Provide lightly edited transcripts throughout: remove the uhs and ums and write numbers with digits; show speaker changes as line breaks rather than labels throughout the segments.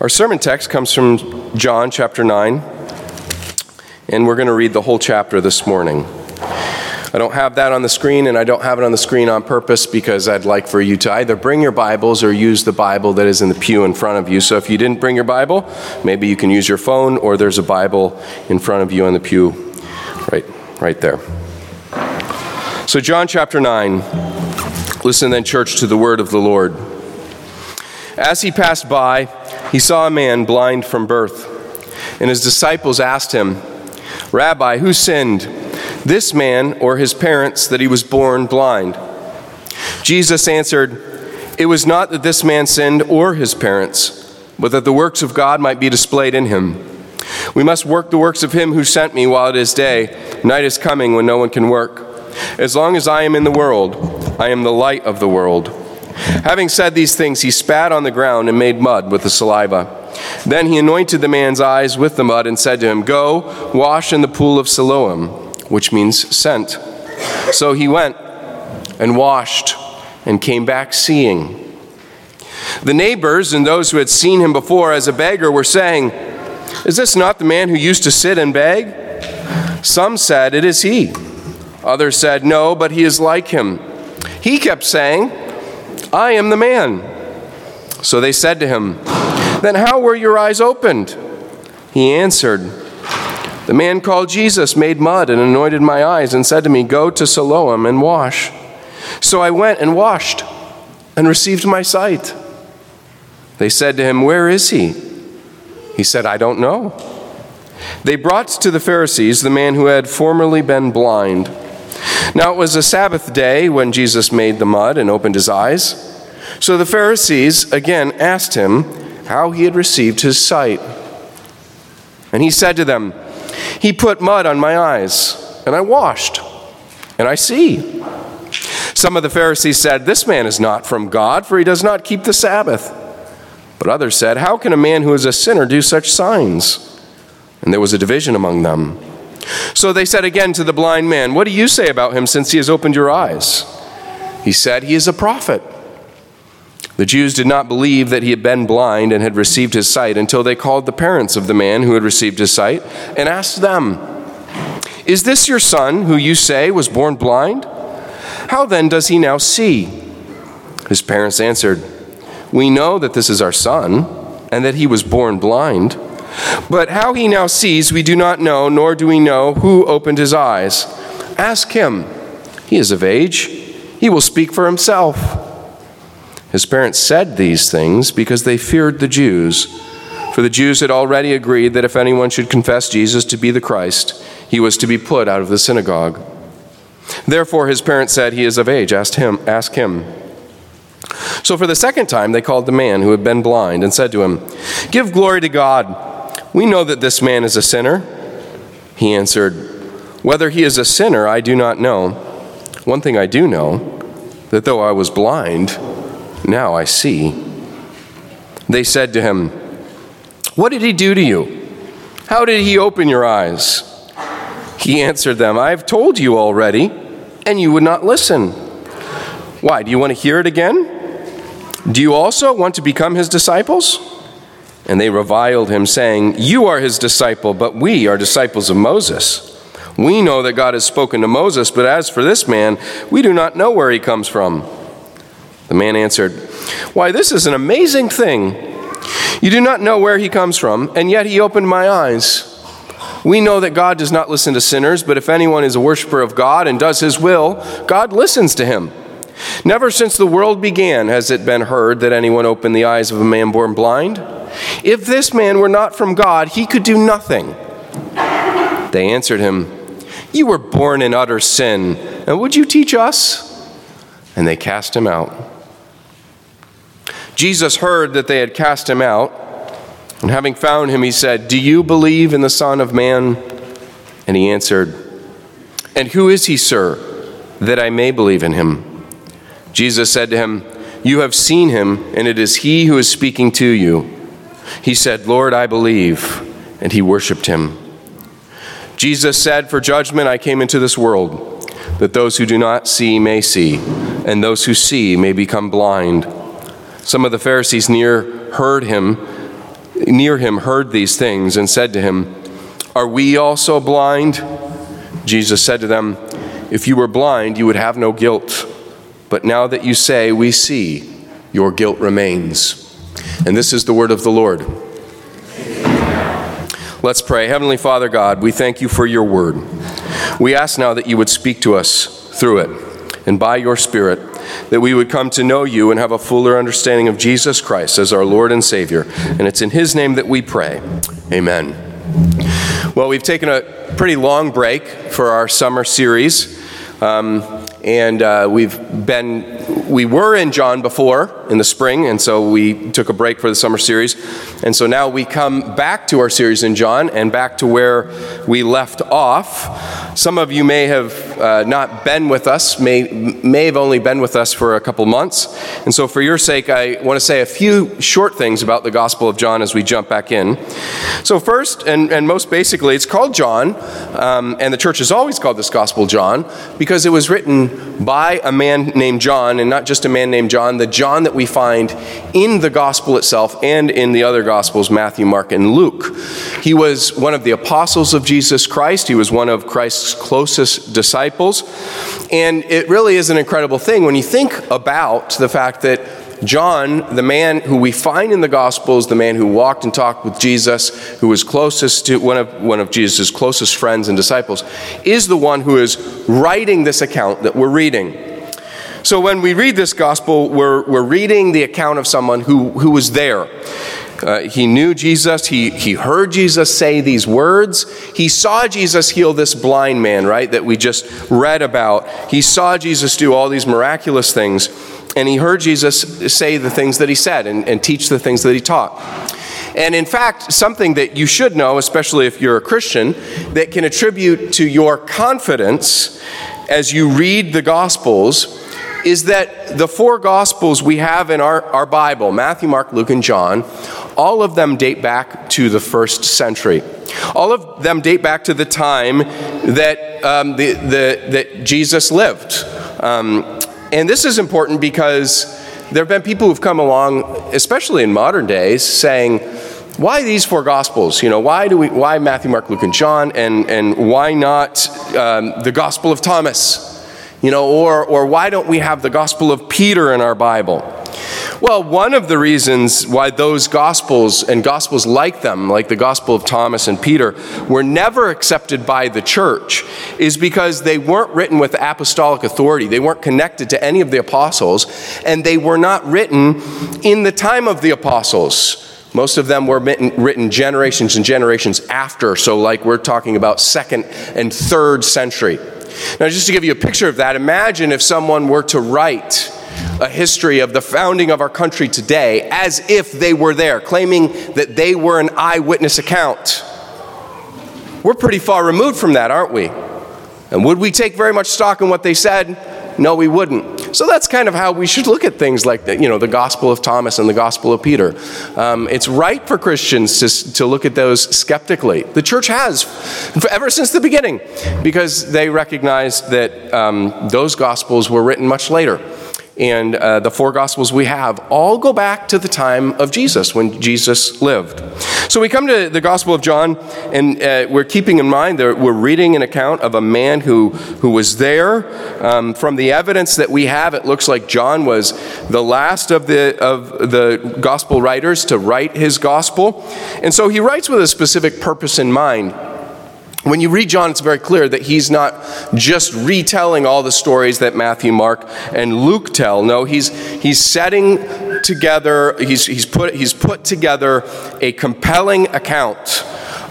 Our sermon text comes from John chapter 9, and we're going to read the whole chapter this morning. I don't have that on the screen, and I don't have it on the screen on purpose because I'd like for you to either bring your Bibles or use the Bible that is in the pew in front of you. So if you didn't bring your Bible, maybe you can use your phone, or there's a Bible in front of you on the pew right there. So John chapter 9, listen then, church, to the word of the Lord. As he passed by, he saw a man blind from birth, and his disciples asked him, "Rabbi, who sinned, this man or his parents, that he was born blind?" Jesus answered, "It was not that this man sinned or his parents, but that the works of God might be displayed in him. We must work the works of him who sent me while it is day. Night is coming when no one can work. As long as I am in the world, I am the light of the world." Having said these things, he spat on the ground and made mud with the saliva. Then he anointed the man's eyes with the mud and said to him, "Go, wash in the pool of Siloam," which means sent. So he went and washed and came back seeing. The neighbors and those who had seen him before as a beggar were saying, "Is this not the man who used to sit and beg?" Some said, "It is he." Others said, "No, but he is like him." He kept saying, "I am the man." So they said to him, "Then how were your eyes opened?" He answered, "The man called Jesus made mud and anointed my eyes and said to me, 'Go to Siloam and wash.' So I went and washed and received my sight." They said to him, "Where is he?" He said, "I don't know." They brought to the Pharisees the man who had formerly been blind. Now it was a Sabbath day when Jesus made the mud and opened his eyes. So the Pharisees again asked him how he had received his sight. And he said to them, "He put mud on my eyes, and I washed, and I see." Some of the Pharisees said, "This man is not from God, for he does not keep the Sabbath." But others said, "How can a man who is a sinner do such signs?" And there was a division among them. So they said again to the blind man, "What do you say about him since he has opened your eyes?" He said, "He is a prophet." The Jews did not believe that he had been blind and had received his sight until they called the parents of the man who had received his sight and asked them, "Is this your son who you say was born blind? How then does he now see?" His parents answered, "We know that this is our son and that he was born blind. But how he now sees we do not know, nor do we know who opened his eyes. Ask him. He is of age. He will speak for himself." His parents said these things because they feared the Jews, for the Jews had already agreed that if anyone should confess Jesus to be the Christ, he was to be put out of the synagogue. Therefore his parents said, "He is of age. Ask him." So for the second time they called the man who had been blind and said to him, "Give glory to God. We know that this man is a sinner." He answered, "Whether he is a sinner, I do not know. One thing I do know, that though I was blind, now I see." They said to him, "What did he do to you? How did he open your eyes?" He answered them, "I have told you already, and you would not listen. Why, do you want to hear it again? Do you also want to become his disciples?" And they reviled him, saying, "You are his disciple, but we are disciples of Moses. We know that God has spoken to Moses, but as for this man, we do not know where he comes from." The man answered, "Why, this is an amazing thing. You do not know where he comes from, and yet he opened my eyes. We know that God does not listen to sinners, but if anyone is a worshiper of God and does his will, God listens to him. Never since the world began has it been heard that anyone opened the eyes of a man born blind. If this man were not from God, he could do nothing." They answered him, "You were born in utter sin, and would you teach us?" And they cast him out. Jesus heard that they had cast him out, and having found him, he said, "Do you believe in the Son of Man?" And he answered, "And who is he, sir, that I may believe in him?" Jesus said to him, "You have seen him, and it is he who is speaking to you." He said, "Lord, I believe," and he worshiped him. Jesus said, "For judgment I came into this world, that those who do not see may see, and those who see may become blind." Some of the Pharisees near heard him near him heard these things and said to him, "Are we also blind?" Jesus said to them, "If you were blind, you would have no guilt. But now that you say, 'We see,' your guilt remains." And this is the word of the Lord. Let's pray. Heavenly Father God, we thank you for your word. We ask now that you would speak to us through it, and by your Spirit, that we would come to know you and have a fuller understanding of Jesus Christ as our Lord and Savior. And it's in his name that we pray. Amen. Well, we've taken a pretty long break for our summer series. We were in John before in the spring, and so we took a break for the summer series. And so now we come back to our series in John and back to where we left off. Some of you may have not been with us, may have only been with us for a couple months. And so for your sake, I want to say a few short things about the Gospel of John as we jump back in. So first, and most basically, it's called John, and the church has always called this Gospel John, because it was written by a man named John, and not just a man named John, the John that we find in the Gospel itself and in the other Gospels, Matthew, Mark, and Luke. He was one of the apostles of Jesus Christ. He was one of Christ's closest disciples. And it really is an incredible thing when you think about the fact that John, the man who we find in the Gospels, the man who walked and talked with Jesus, who was closest to one of Jesus' closest friends and disciples, is the one who is writing this account that we're reading. So when we read this Gospel, we're reading the account of someone who was there. He knew Jesus. He heard Jesus say these words. He saw Jesus heal this blind man, right, that we just read about. He saw Jesus do all these miraculous things. And he heard Jesus say the things that he said and teach the things that he taught. And in fact, something that you should know, especially if you're a Christian, that can attribute to your confidence as you read the Gospels, is that the four Gospels we have in our Bible, Matthew, Mark, Luke, and John, all of them date back to the first century. All of them date back to the time that that Jesus lived. And this is important because there have been people who've come along, especially in modern days, saying, why these four Gospels? You know, why Matthew, Mark, Luke, and John, and why not the Gospel of Thomas? You know, or why don't we have the Gospel of Peter in our Bible? Well, one of the reasons why those Gospels and Gospels like them, like the Gospel of Thomas and Peter, were never accepted by the church is because they weren't written with apostolic authority. They weren't connected to any of the apostles, and they were not written in the time of the apostles. Most of them were written generations and generations after, so like we're talking about 2nd and 3rd century. Now, just to give you a picture of that, imagine if someone were to write a history of the founding of our country today as if they were there, claiming that they were an eyewitness account. We're pretty far removed from that, aren't we? And would we take very much stock in what they said? No, we wouldn't. So that's kind of how we should look at things like the Gospel of Thomas and the Gospel of Peter. It's right for Christians to look at those skeptically. The church has, ever since the beginning, because they recognized that those Gospels were written much later. And the four Gospels we have all go back to the time of Jesus, when Jesus lived. So we come to the Gospel of John, and we're keeping in mind that we're reading an account of a man who was there. From the evidence that we have, it looks like John was the last of the Gospel writers to write his Gospel. And so he writes with a specific purpose in mind. When you read John, it's very clear that he's not just retelling all the stories that Matthew, Mark, and Luke tell. No, he's setting together, he's put together a compelling account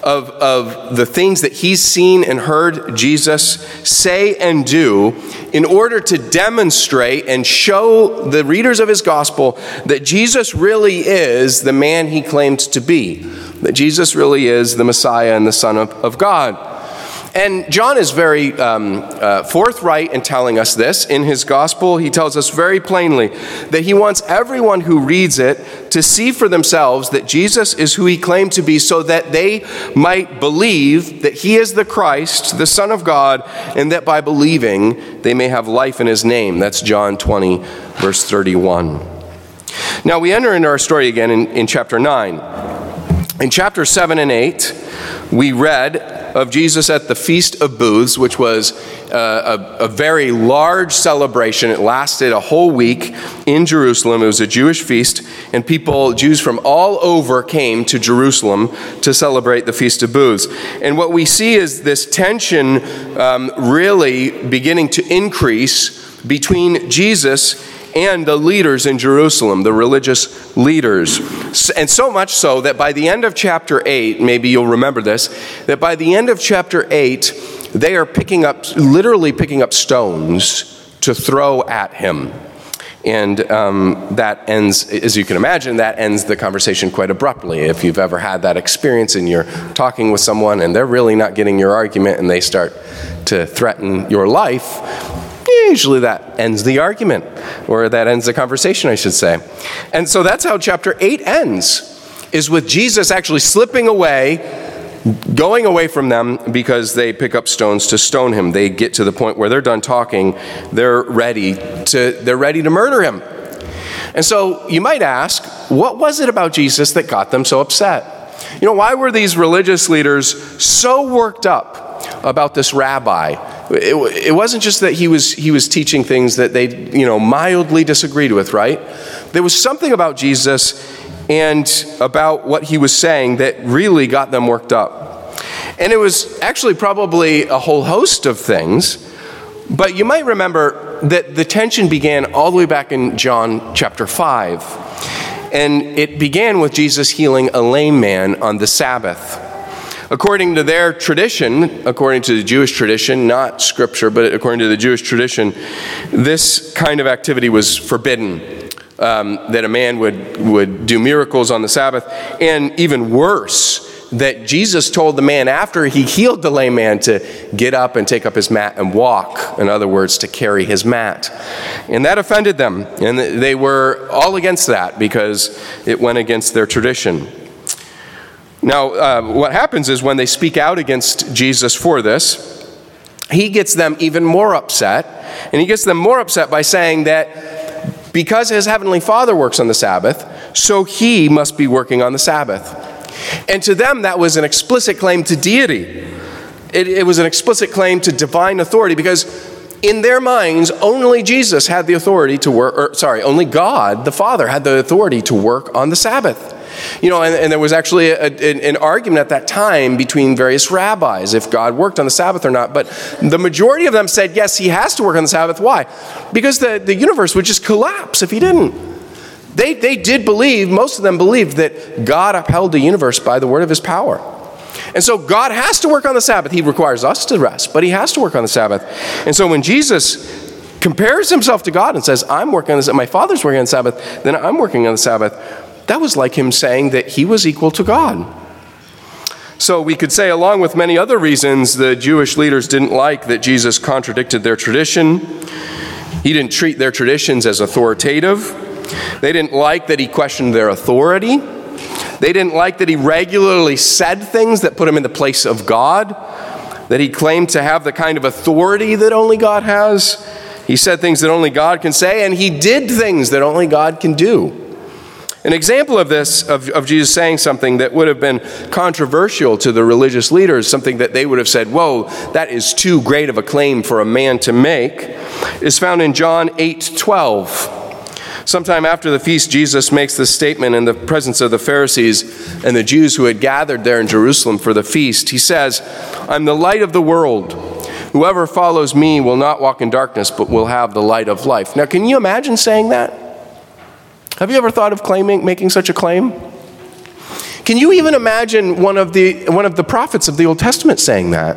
of the things that he's seen and heard Jesus say and do in order to demonstrate and show the readers of his gospel that Jesus really is the man he claimed to be, that Jesus really is the Messiah and the Son of God. And John is very forthright in telling us this. In his gospel, he tells us very plainly that he wants everyone who reads it to see for themselves that Jesus is who he claimed to be, so that they might believe that he is the Christ, the Son of God, and that by believing they may have life in his name. That's John 20, verse 31. Now we enter into our story again in chapter 9. In chapter 7 and 8, we read of Jesus at the Feast of Booths, which was a very large celebration. It lasted a whole week in Jerusalem. It was a Jewish feast, and Jews from all over came to Jerusalem to celebrate the Feast of Booths. And what we see is this tension really beginning to increase between Jesus and the leaders in Jerusalem, the religious leaders. And so much so that by the end of chapter 8, maybe you'll remember this, that by the end of chapter 8, they are literally picking up stones to throw at him. And that ends, as you can imagine, that ends the conversation quite abruptly. If you've ever had that experience and you're talking with someone and they're really not getting your argument and they start to threaten your life, usually that ends the argument, or that ends the conversation, I should say. And so that's how chapter 8 ends, is with Jesus actually slipping away, going away from them because they pick up stones to stone him. They get to the point where they're done talking, they're ready to murder him. And so you might ask, what was it about Jesus that got them so upset? Why were these religious leaders so worked up about this rabbi? It wasn't just that he was teaching things that they, mildly disagreed with, right? There was something about Jesus and about what he was saying that really got them worked up. And it was actually probably a whole host of things, but you might remember that the tension began all the way back in John chapter 5. And it began with Jesus healing a lame man on the Sabbath. According to their tradition, according to the Jewish tradition, not scripture, but according to the Jewish tradition, this kind of activity was forbidden, that a man would do miracles on the Sabbath. And even worse, that Jesus told the man after he healed the lame man to get up and take up his mat and walk. In other words, to carry his mat. And that offended them. And they were all against that because it went against their tradition. Now, what happens is when they speak out against Jesus for this, he gets them even more upset. And he gets them more upset by saying that because his heavenly Father works on the Sabbath, so he must be working on the Sabbath. And to them, that was an explicit claim to deity. It was an explicit claim to divine authority because in their minds, only Jesus had the authority to work, only God, the Father, had the authority to work on the Sabbath. And there was actually an argument at that time between various rabbis if God worked on the Sabbath or not. But the majority of them said, yes, he has to work on the Sabbath. Why? Because the universe would just collapse if he didn't. They did believe, most of them believed, that God upheld the universe by the word of his power. And so God has to work on the Sabbath. He requires us to rest, but he has to work on the Sabbath. And so when Jesus compares himself to God and says, I'm working on the Sabbath, my Father's working on the Sabbath, then I'm working on the Sabbath, that was like him saying that he was equal to God. So we could say, along with many other reasons, the Jewish leaders didn't like that Jesus contradicted their tradition. He didn't treat their traditions as authoritative. They didn't like that he questioned their authority. They didn't like that he regularly said things that put him in the place of God, that he claimed to have the kind of authority that only God has. He said things that only God can say, and he did things that only God can do. An example of this, of Jesus saying something that would have been controversial to the religious leaders, something that they would have said, whoa, that is too great of a claim for a man to make, is found in John 8:12. Sometime after the feast, Jesus makes this statement in the presence of the Pharisees and the Jews who had gathered there in Jerusalem for the feast. He says, I'm the light of the world. Whoever follows me will not walk in darkness, but will have the light of life. Now, can you imagine saying that? Have you ever thought of making such a claim? Can you even imagine one of the prophets of the Old Testament saying that?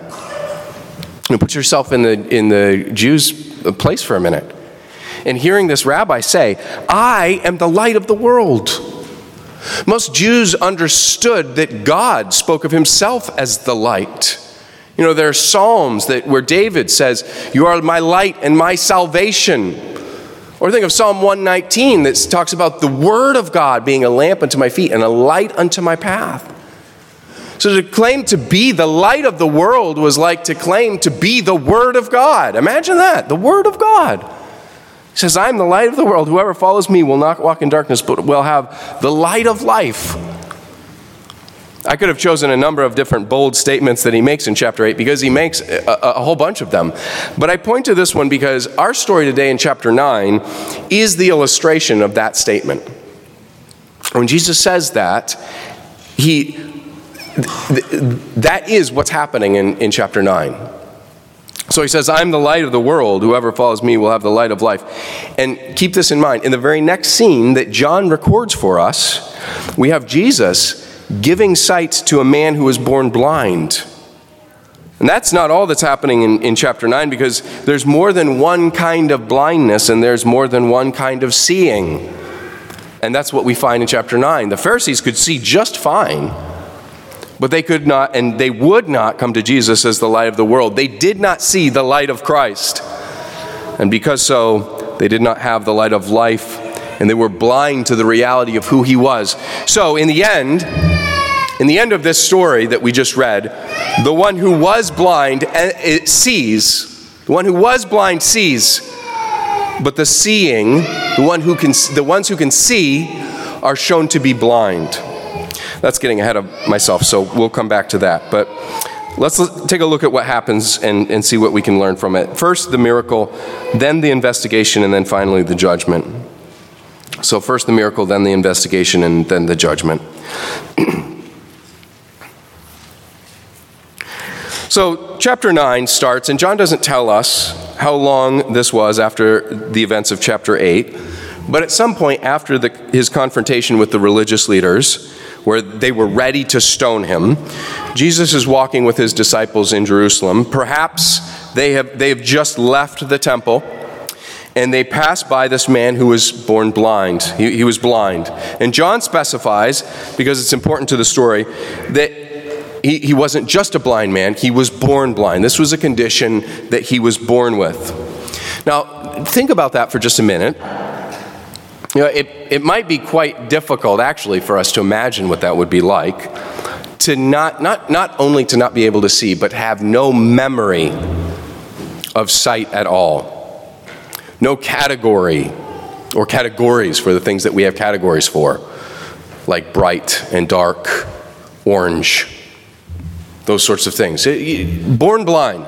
Put yourself in the Jews' place for a minute. And hearing this rabbi say, I am the light of the world. Most Jews understood that God spoke of himself as the light. There are psalms where David says, you are my light and my salvation. Or think of Psalm 119 that talks about the word of God being a lamp unto my feet and a light unto my path. So to claim to be the light of the world was like to claim to be the word of God. Imagine that, the word of God. He says, I'm the light of the world. Whoever follows me will not walk in darkness, but will have the light of life. I could have chosen a number of different bold statements that he makes in chapter 8 because he makes a whole bunch of them. But I point to this one because our story today in chapter 9 is the illustration of that statement. When Jesus says that, that is what's happening in chapter 9. So he says, I'm the light of the world. Whoever follows me will have the light of life. And keep this in mind. In the very next scene that John records for us, we have Jesus giving sight to a man who was born blind. And that's not all that's happening in chapter 9, because there's more than one kind of blindness and there's more than one kind of seeing. And that's what we find in chapter 9. The Pharisees could see just fine, but they could not, and they would not come to Jesus as the light of the world. They did not see the light of Christ. And because so, they did not have the light of life, and they were blind to the reality of who he was. So in the end of this story that we just read, the one who was blind sees. The one who was blind sees. But the seeing, the ones who can see, are shown to be blind. That's getting ahead of myself, so we'll come back to that. But let's take a look at what happens and see what we can learn from it. First, the miracle, then the investigation, and then finally the judgment. So first the miracle, then the investigation, and then the judgment. So chapter 9 starts, and John doesn't tell us how long this was after the events of chapter 8, but at some point after his confrontation with the religious leaders, where they were ready to stone him, Jesus is walking with his disciples in Jerusalem. Perhaps they have just left the temple, and they pass by this man who was born blind. He was blind. And John specifies, because it's important to the story, that he wasn't just a blind man, he was born blind. This was a condition that he was born with. Now, think about that for just a minute. You know, it might be quite difficult, actually, for us to imagine what that would be like, to not only to not be able to see, but have no memory of sight at all. No category or categories for the things that we have categories for, like bright and dark, orange, those sorts of things. Born blind.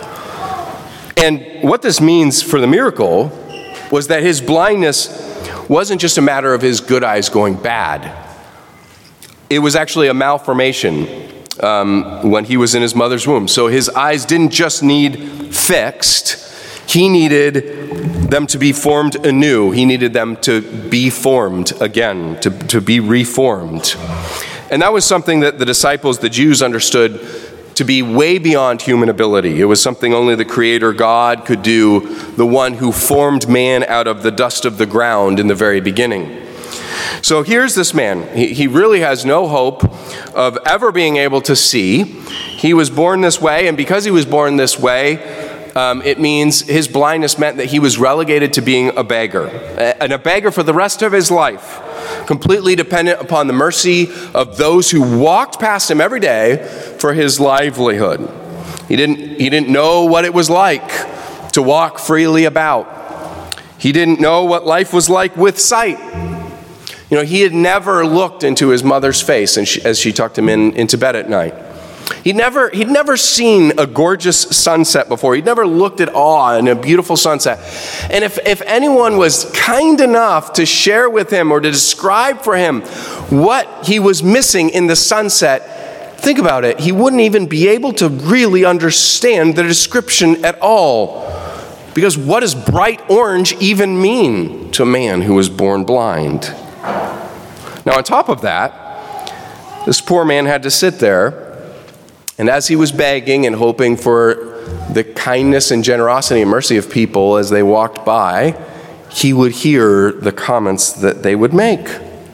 And what this means for the miracle was that his blindness wasn't just a matter of his good eyes going bad. It was actually a malformation when he was in his mother's womb. So his eyes didn't just need fixed. He needed them to be formed anew. He needed them to be formed again, to be reformed. And that was something that the disciples, the Jews, understood to be way beyond human ability. It was something only the Creator God could do, the one who formed man out of the dust of the ground in the very beginning. So here's this man. He really has no hope of ever being able to see. He was born this way, and because he was born this way, it means his blindness meant that he was relegated to being a beggar, and a beggar for the rest of his life, completely dependent upon the mercy of those who walked past him every day for his livelihood. He didn't know what it was like to walk freely about. He didn't know what life was like with sight. You know, he had never looked into his mother's face as she tucked him into bed at night. He'd never seen a gorgeous sunset before. He'd never looked at awe in a beautiful sunset. And if anyone was kind enough to share with him or to describe for him what he was missing in the sunset, think about it, he wouldn't even be able to really understand the description at all. Because what does bright orange even mean to a man who was born blind? Now, on top of that, this poor man had to sit there, and as he was begging and hoping for the kindness and generosity and mercy of people as they walked by, he would hear the comments that they would make.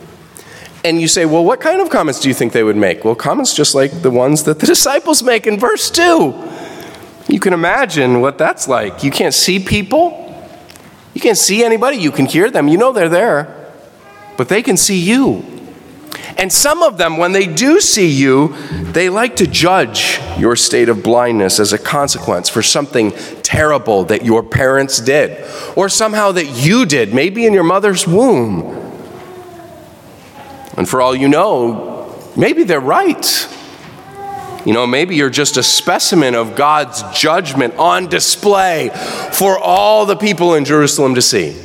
And you say, well, what kind of comments do you think they would make? Well, comments just like the ones that the disciples make in verse 2. You can imagine what that's like. You can't see people. You can't see anybody. You can hear them. You know they're there. But they can see you. And some of them, when they do see you, they like to judge your state of blindness as a consequence for something terrible that your parents did, or somehow that you did, maybe in your mother's womb. And for all you know, maybe they're right. Maybe you're just a specimen of God's judgment on display for all the people in Jerusalem to see.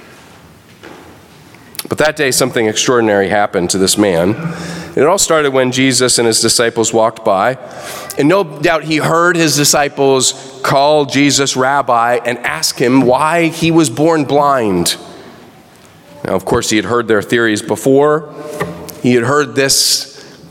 But that day, something extraordinary happened to this man. And it all started when Jesus and his disciples walked by. And no doubt he heard his disciples call Jesus rabbi and ask him why he was born blind. Now, of course, he had heard their theories before. He had heard this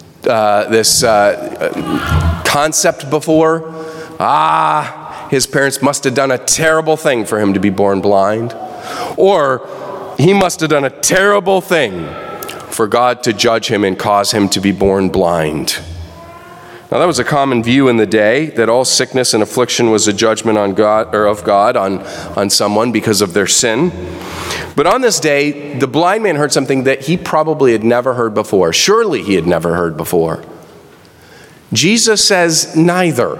concept before. His parents must have done a terrible thing for him to be born blind. Or he must have done a terrible thing for God to judge him and cause him to be born blind. Now, that was a common view in the day, that all sickness and affliction was a judgment on God, or of God on someone because of their sin. But on this day, the blind man heard something that he probably had never heard before. Surely he had never heard before. Jesus says neither.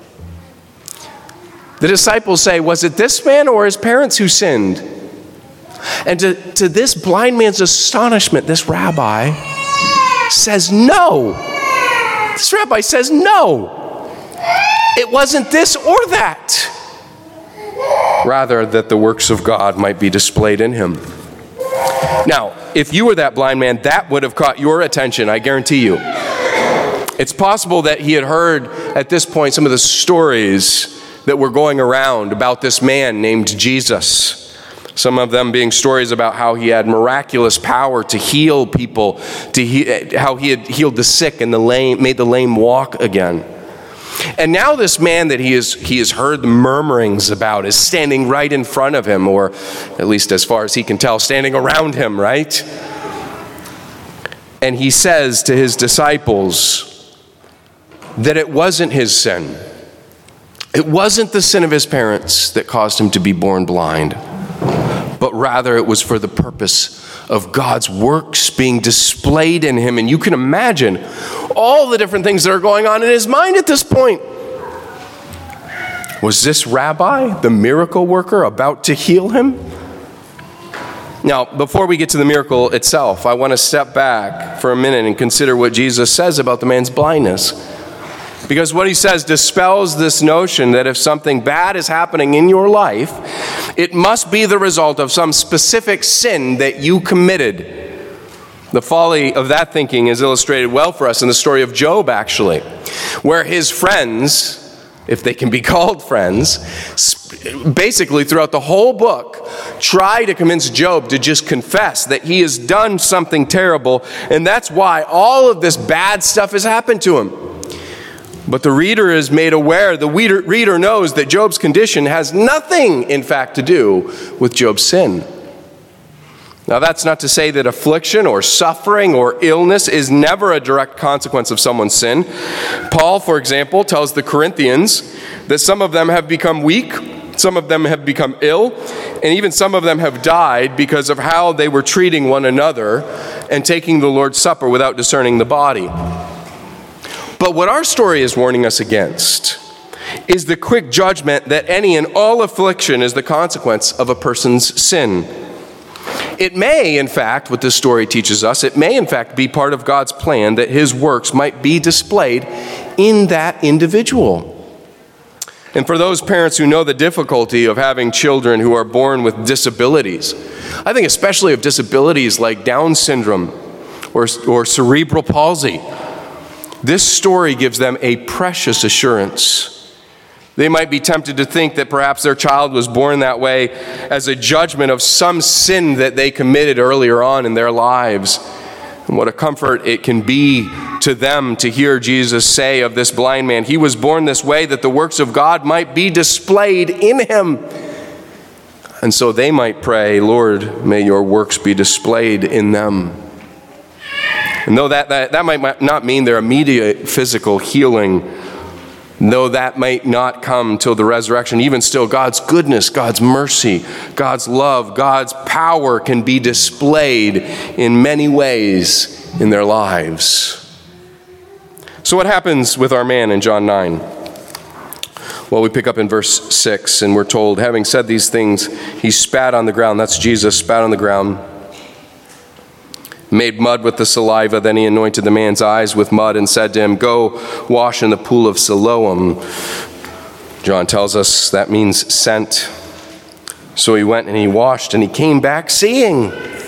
The disciples say, was it this man or his parents who sinned? And to this blind man's astonishment, this rabbi says no. This rabbi says no. It wasn't this or that. Rather, that the works of God might be displayed in him. Now, if you were that blind man, that would have caught your attention, I guarantee you. It's possible that he had heard at this point some of the stories that were going around about this man named Jesus. Some of them being stories about how he had miraculous power to heal people, how he had healed the sick and the lame, made the lame walk again. And now this man that he has heard the murmurings about is standing right in front of him, or at least as far as he can tell, standing around him, right? And he says to his disciples that it wasn't his sin. It wasn't the sin of his parents that caused him to be born blind, but rather it was for the purpose of God's works being displayed in him. And you can imagine all the different things that are going on in his mind at this point. Was this rabbi, the miracle worker, about to heal him? Now, before we get to the miracle itself, I want to step back for a minute and consider what Jesus says about the man's blindness. Because what he says dispels this notion that if something bad is happening in your life, it must be the result of some specific sin that you committed. The folly of that thinking is illustrated well for us in the story of Job, actually, where his friends, if they can be called friends, basically throughout the whole book, try to convince Job to just confess that he has done something terrible, and that's why all of this bad stuff has happened to him. But the reader is made aware, the reader knows that Job's condition has nothing, in fact, to do with Job's sin. Now, that's not to say that affliction or suffering or illness is never a direct consequence of someone's sin. Paul, for example, tells the Corinthians that some of them have become weak, some of them have become ill, and even some of them have died because of how they were treating one another and taking the Lord's Supper without discerning the body. But what our story is warning us against is the quick judgment that any and all affliction is the consequence of a person's sin. It may, in fact, what this story teaches us, it may, in fact, be part of God's plan that his works might be displayed in that individual. And for those parents who know the difficulty of having children who are born with disabilities, I think especially of disabilities like Down syndrome or cerebral palsy, this story gives them a precious assurance. They might be tempted to think that perhaps their child was born that way as a judgment of some sin that they committed earlier on in their lives. And what a comfort it can be to them to hear Jesus say of this blind man, he was born this way that the works of God might be displayed in him. And so they might pray, Lord, may your works be displayed in them. And though that might not mean their immediate physical healing, though that might not come till the resurrection, even still, God's goodness, God's mercy, God's love, God's power can be displayed in many ways in their lives. So what happens with our man in John 9? Well, we pick up in verse 6, and we're told, having said these things, he spat on the ground. That's Jesus, spat on the ground. made mud with the saliva. Then he anointed the man's eyes with mud and said to him, "Go wash in the pool of Siloam." John tells us that means sent. So he went and he washed and he came back seeing.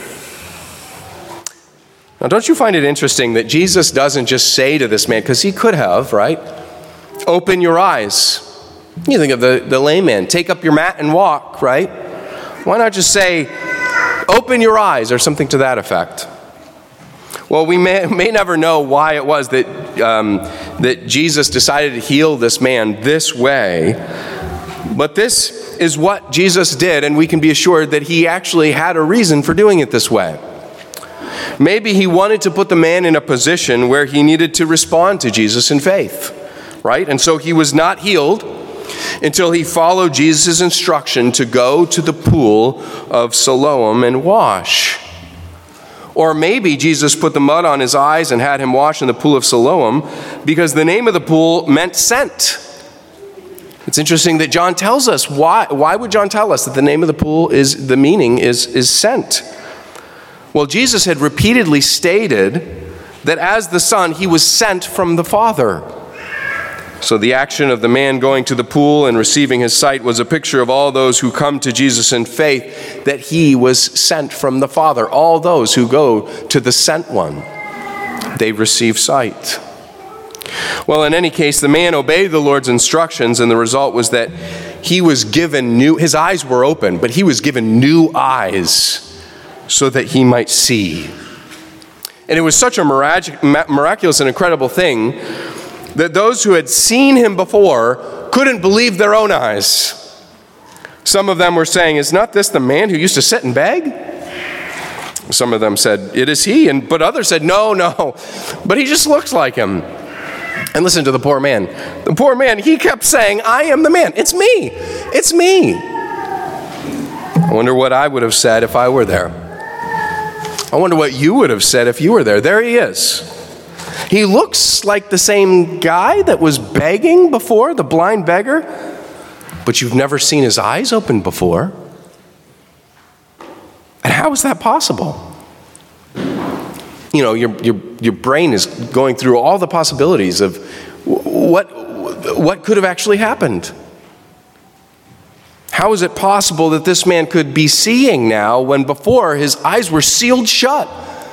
Now, don't you find it interesting that Jesus doesn't just say to this man, because he could have, right? Open your eyes. You think of the lame man, take up your mat and walk, right? Why not just say, open your eyes, or something to that effect? Well, we may never know why it was that Jesus decided to heal this man this way, but this is what Jesus did, and we can be assured that he actually had a reason for doing it this way. Maybe he wanted to put the man in a position where he needed to respond to Jesus in faith, right? And so he was not healed until he followed Jesus' instruction to go to the pool of Siloam and wash. Or maybe Jesus put the mud on his eyes and had him wash in the pool of Siloam because the name of the pool meant sent. It's interesting that John tells us. Why would John tell us that the name of the pool the meaning is sent? Well, Jesus had repeatedly stated that as the Son, he was sent from the Father. So the action of the man going to the pool and receiving his sight was a picture of all those who come to Jesus in faith, that he was sent from the Father. All those who go to the sent one, they receive sight. Well, in any case, the man obeyed the Lord's instructions, and the result was that he was given his eyes were open, but he was given new eyes so that he might see. And it was such a miraculous and incredible thing that those who had seen him before couldn't believe their own eyes. Some of them were saying, "Is not this the man who used to sit and beg?" Some of them said, "It is he." But others said, No, but he just looks like him. And listen to the poor man. The poor man, he kept saying, "I am the man. It's me. It's me." I wonder what I would have said if I were there. I wonder what you would have said if you were there. There he is. He looks like the same guy that was begging before, the blind beggar, but you've never seen his eyes open before. And how is that possible? You know, your brain is going through all the possibilities of what could have actually happened. How is it possible that this man could be seeing now when before his eyes were sealed shut?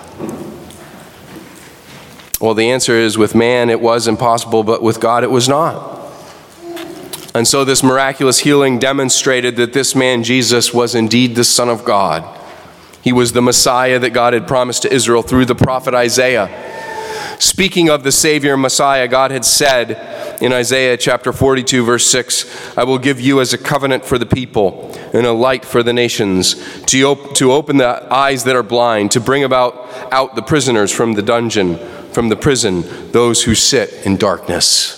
Well, the answer is, with man it was impossible, but with God it was not. And so this miraculous healing demonstrated that this man, Jesus, was indeed the Son of God. He was the Messiah that God had promised to Israel through the prophet Isaiah. Speaking of the Savior Messiah, God had said in Isaiah chapter 42, verse 6, "I will give you as a covenant for the people and a light for the nations, to open the eyes that are blind, to bring out the prisoners from the dungeon, from the prison, those who sit in darkness."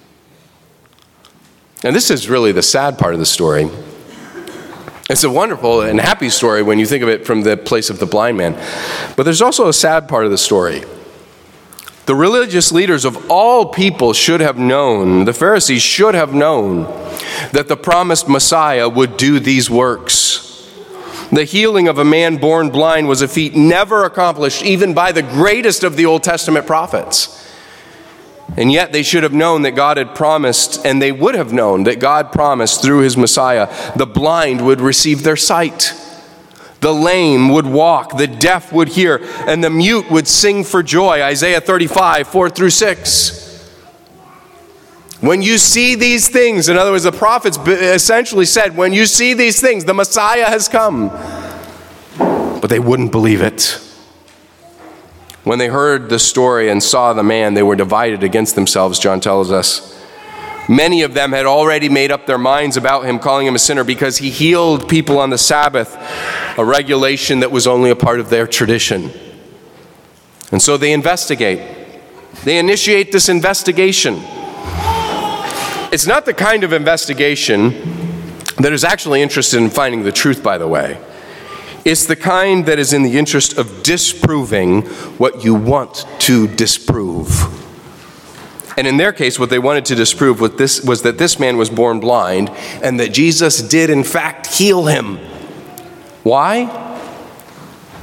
And this is really the sad part of the story. It's a wonderful and happy story when you think of it from the place of the blind man. But there's also a sad part of the story. The religious leaders of all people should have known, the Pharisees should have known, that the promised Messiah would do these works. The healing of a man born blind was a feat never accomplished even by the greatest of the Old Testament prophets. And yet they should have known that God had promised, and they would have known that God promised through his Messiah, the blind would receive their sight. The lame would walk, the deaf would hear, and the mute would sing for joy. Isaiah 35, 4-6. When you see these things, in other words, the prophets essentially said, when you see these things, the Messiah has come. But they wouldn't believe it. When they heard the story and saw the man, they were divided against themselves, John tells us. Many of them had already made up their minds about him, calling him a sinner because he healed people on the Sabbath, a regulation that was only a part of their tradition. And so they investigate. They initiate this investigation. It's not the kind of investigation that is actually interested in finding the truth, by the way. It's the kind that is in the interest of disproving what you want to disprove. And in their case, what they wanted to disprove was that this man was born blind and that Jesus did in fact heal him. Why?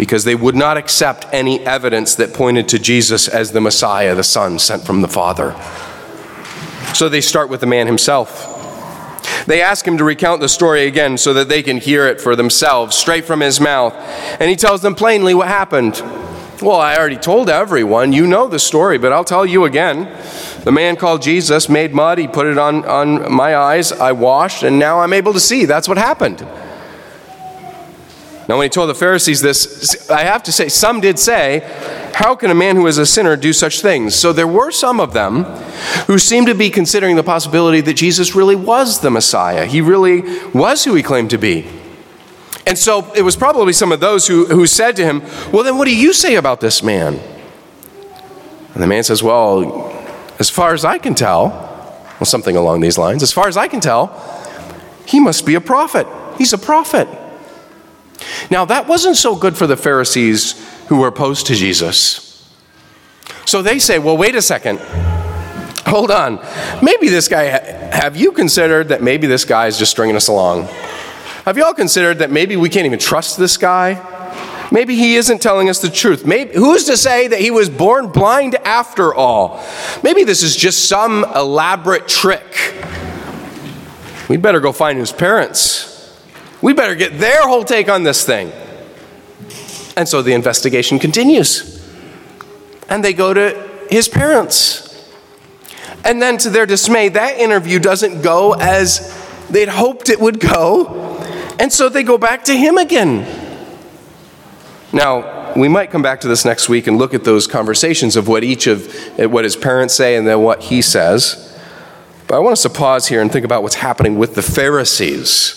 because they would not accept any evidence that pointed to Jesus as the Messiah, the Son sent from the Father. So they start with the man himself. They ask him to recount the story again so that they can hear it for themselves, straight from his mouth. And he tells them plainly what happened. Well, I already told everyone. You know the story, but I'll tell you again. The man called Jesus made mud. He put it on my eyes. I washed, and now I'm able to see. That's what happened. Now, when he told the Pharisees this, I have to say, some did say, how can a man who is a sinner do such things? So there were some of them who seemed to be considering the possibility that Jesus really was the Messiah. He really was who he claimed to be. And so it was probably some of those who said to him, well, then what do you say about this man? And the man says, well, as far as I can tell, well, something along these lines, as far as I can tell, he must be a prophet. He's a prophet. Now, that wasn't so good for the Pharisees who were opposed to Jesus. So they say, well, wait a second. Hold on. Maybe this guy, have you considered that maybe this guy is just stringing us along? Have you all considered that maybe we can't even trust this guy? Maybe he isn't telling us the truth. Maybe, who's to say that he was born blind after all? Maybe this is just some elaborate trick. We'd better go find his parents. We better get their whole take on this thing. And so the investigation continues. And they go to his parents. And then to their dismay, that interview doesn't go as they'd hoped it would go. And so they go back to him again. Now, we might come back to this next week and look at those conversations of what his parents say and then what he says. But I want us to pause here and think about what's happening with the Pharisees.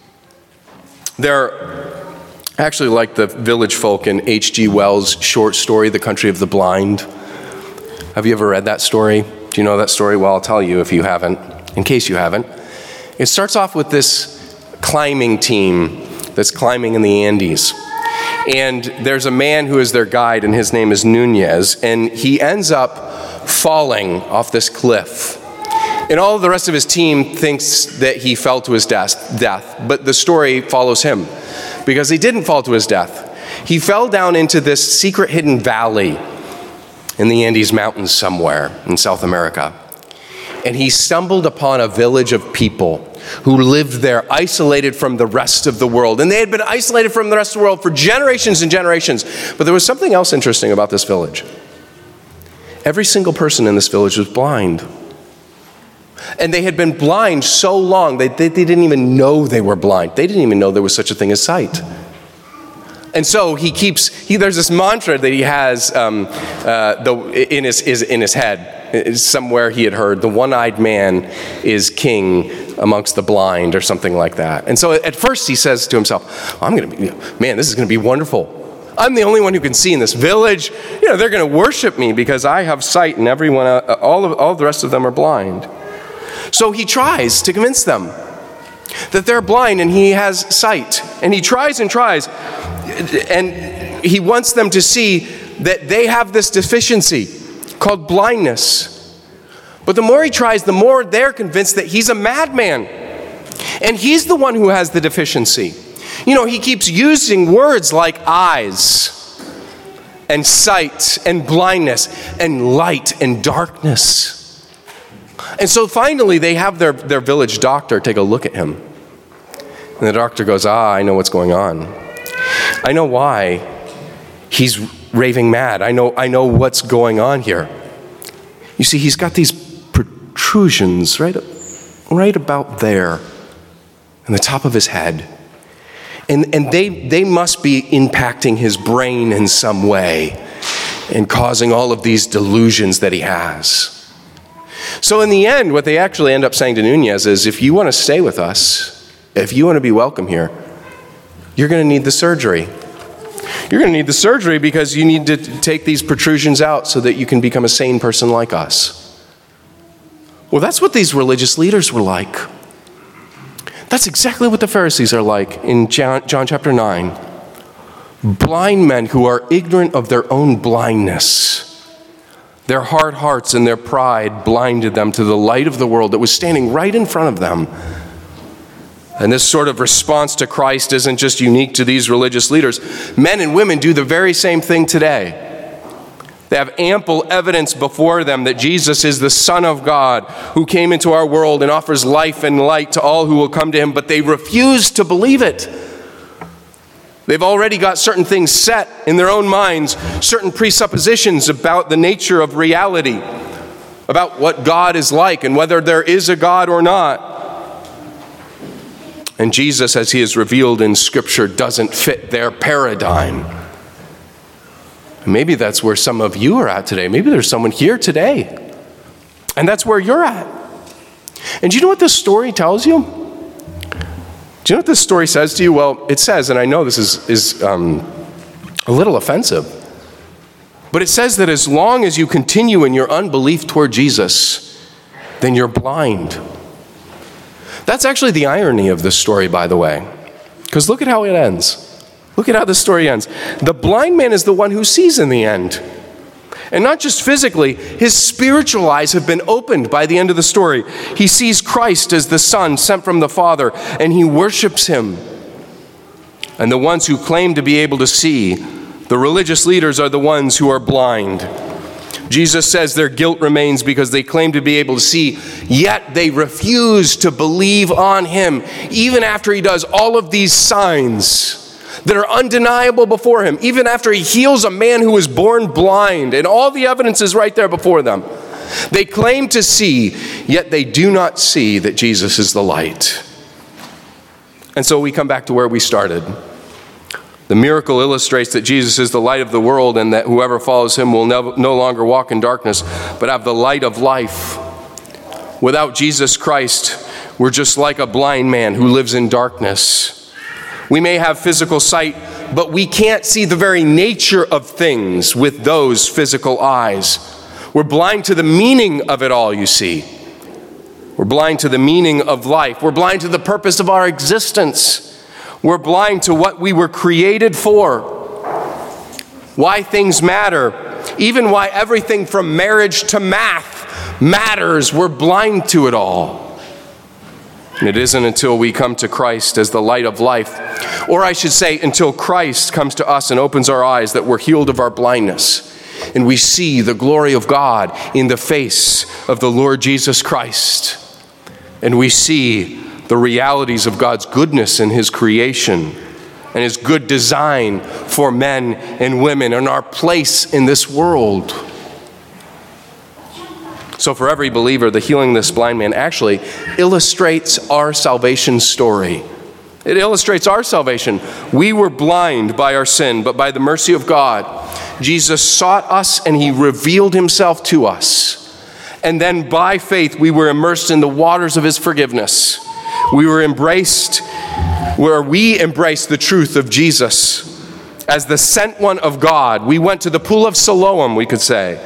They're actually like the village folk in H.G. Wells' short story, The Country of the Blind. Have you ever read that story? Do you know that story? Well, I'll tell you if you haven't, in case you haven't. It starts off with this climbing team that's climbing in the Andes. And there's a man who is their guide, and his name is Nunez, and he ends up falling off this cliff. And all of the rest of his team thinks that he fell to his death, but the story follows him, because he didn't fall to his death. He fell down into this secret hidden valley in the Andes Mountains somewhere in South America. And he stumbled upon a village of people who lived there, isolated from the rest of the world. And they had been isolated from the rest of the world for generations and generations. But there was something else interesting about this village. Every single person in this village was blind. And they had been blind so long, they didn't even know they were blind. They didn't even know there was such a thing as sight. And so there's this mantra that he has in his head. Somewhere he had heard, the one-eyed man is king amongst the blind, or something like that. And so at first he says to himself, this is going to be wonderful. I'm the only one who can see in this village. They're going to worship me because I have sight, and everyone, all the rest of them are blind. So he tries to convince them that they're blind and he has sight. And he tries, and he wants them to see that they have this deficiency called blindness. But the more he tries, the more they're convinced that he's a madman. And he's the one who has the deficiency. He keeps using words like eyes and sight and blindness and light and darkness. And so finally they have their village doctor take a look at him. And the doctor goes, I know what's going on. I know why he's raving mad. I know what's going on here. You see, he's got these protrusions right about there on the top of his head. And they must be impacting his brain in some way and causing all of these delusions that he has. So in the end, what they actually end up saying to Nunez is, if you want to stay with us, if you want to be welcome here, you're going to need the surgery. You're going to need the surgery because you need to take these protrusions out so that you can become a sane person like us. Well, that's what these religious leaders were like. That's exactly what the Pharisees are like in John chapter 9. Blind men who are ignorant of their own blindness. Their hard hearts and their pride blinded them to the light of the world that was standing right in front of them. And this sort of response to Christ isn't just unique to these religious leaders. Men and women do the very same thing today. They have ample evidence before them that Jesus is the Son of God who came into our world and offers life and light to all who will come to him, but they refuse to believe it. They've already got certain things set in their own minds, certain presuppositions about the nature of reality, about what God is like and whether there is a God or not. And Jesus, as he is revealed in Scripture, doesn't fit their paradigm. Maybe that's where some of you are at today. Maybe there's someone here today, and that's where you're at. And do you know what this story tells you? Do you know what this story says to you? Well, it says, and I know this is a little offensive, but it says that as long as you continue in your unbelief toward Jesus, then you're blind. That's actually the irony of this story, by the way, because look at how it ends. Look at how the story ends. The blind man is the one who sees in the end. And not just physically, his spiritual eyes have been opened by the end of the story. He sees Christ as the Son sent from the Father, and he worships him. And the ones who claim to be able to see, the religious leaders, are the ones who are blind. Jesus says their guilt remains because they claim to be able to see, yet they refuse to believe on him, even after he does all of these signs that are undeniable before him, even after he heals a man who was born blind, and all the evidence is right there before them. They claim to see, yet they do not see that Jesus is the light. And so we come back to where we started. The miracle illustrates that Jesus is the light of the world, and that whoever follows him will no longer walk in darkness, but have the light of life. Without Jesus Christ, we're just like a blind man who lives in darkness. We may have physical sight, but we can't see the very nature of things with those physical eyes. We're blind to the meaning of it all, you see. We're blind to the meaning of life. We're blind to the purpose of our existence. We're blind to what we were created for, why things matter, even why everything from marriage to math matters. We're blind to it all. And it isn't until we come to Christ as the light of life, or I should say, until Christ comes to us and opens our eyes, that we're healed of our blindness. And we see the glory of God in the face of the Lord Jesus Christ. And we see the realities of God's goodness in his creation and his good design for men and women and our place in this world. So for every believer, the healing of this blind man actually illustrates our salvation story. It illustrates our salvation. We were blind by our sin, but by the mercy of God, Jesus sought us and he revealed himself to us. And then by faith, we were immersed in the waters of his forgiveness. We embraced the truth of Jesus as the sent one of God. We went to the pool of Siloam, we could say.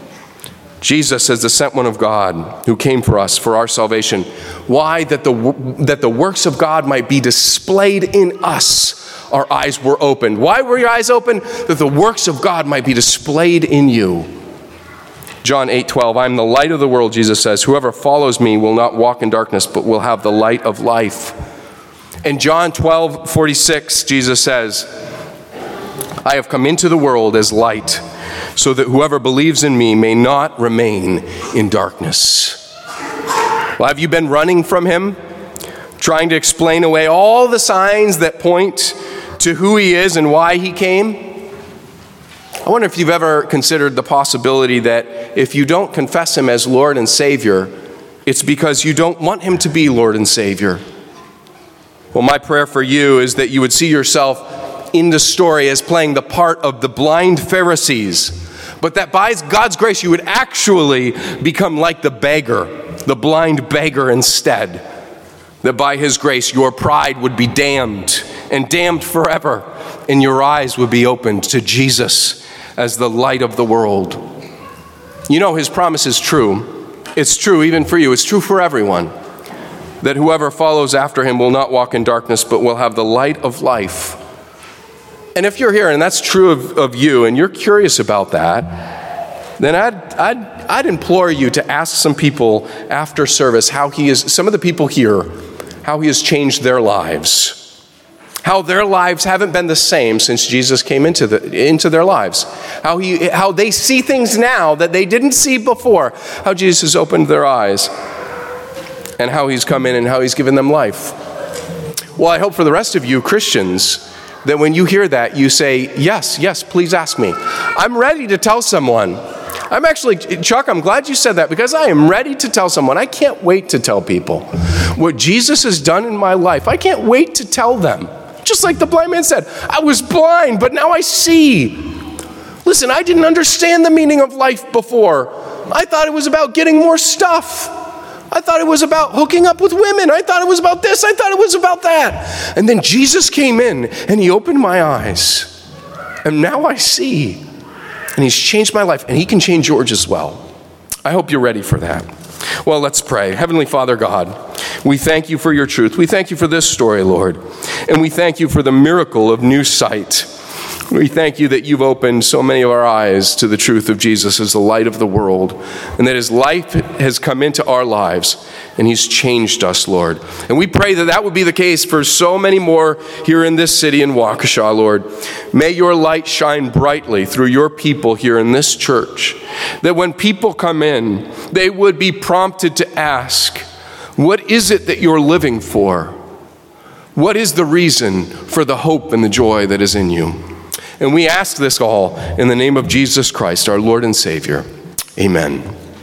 Jesus as the sent one of God who came for us, for our salvation. Why? That the works of God might be displayed in us. Our eyes were opened. Why were your eyes open? That the works of God might be displayed in you. John 8:12, I am the light of the world, Jesus says. Whoever follows me will not walk in darkness, but will have the light of life. In John 12:46, Jesus says, I have come into the world as light, so that whoever believes in me may not remain in darkness. Well, have you been running from him, trying to explain away all the signs that point to who he is and why he came? I wonder if you've ever considered the possibility that if you don't confess him as Lord and Savior, it's because you don't want him to be Lord and Savior. Well, my prayer for you is that you would see yourself in the story as playing the part of the blind Pharisees, but that by God's grace you would actually become like the beggar, the blind beggar instead. That by his grace your pride would be damned and damned forever, and your eyes would be opened to Jesus as the light of the world. You know, his promise is true. It's true even for you. It's true for everyone. That whoever follows after him will not walk in darkness, but will have the light of life. And if you're here and that's true of you and you're curious about that, then I'd implore you to ask some people after service how he is, some of the people here, how he has changed their lives. How their lives haven't been the same since Jesus came into their lives. How they see things now that they didn't see before. How Jesus has opened their eyes. And how he's come in and how he's given them life. Well, I hope for the rest of you Christians that when you hear that, you say, yes, please ask me. I'm ready to tell someone. Chuck, I'm glad you said that because I am ready to tell someone. I can't wait to tell people what Jesus has done in my life. I can't wait to tell them. Just like the blind man said, I was blind, but now I see. Listen, I didn't understand the meaning of life before. I thought it was about getting more stuff. I thought it was about hooking up with women. I thought it was about this. I thought it was about that. And then Jesus came in and he opened my eyes. And now I see. And he's changed my life. And he can change yours as well. I hope you're ready for that. Well, let's pray. Heavenly Father God, we thank you for your truth. We thank you for this story, Lord. And we thank you for the miracle of new sight. We thank you that you've opened so many of our eyes to the truth of Jesus as the light of the world, and that his life has come into our lives, and he's changed us, Lord. And we pray that that would be the case for so many more here in this city in Waukesha, Lord. May your light shine brightly through your people here in this church, that when people come in, they would be prompted to ask, what is it that you're living for? What is the reason for the hope and the joy that is in you? And we ask this all in the name of Jesus Christ, our Lord and Savior. Amen.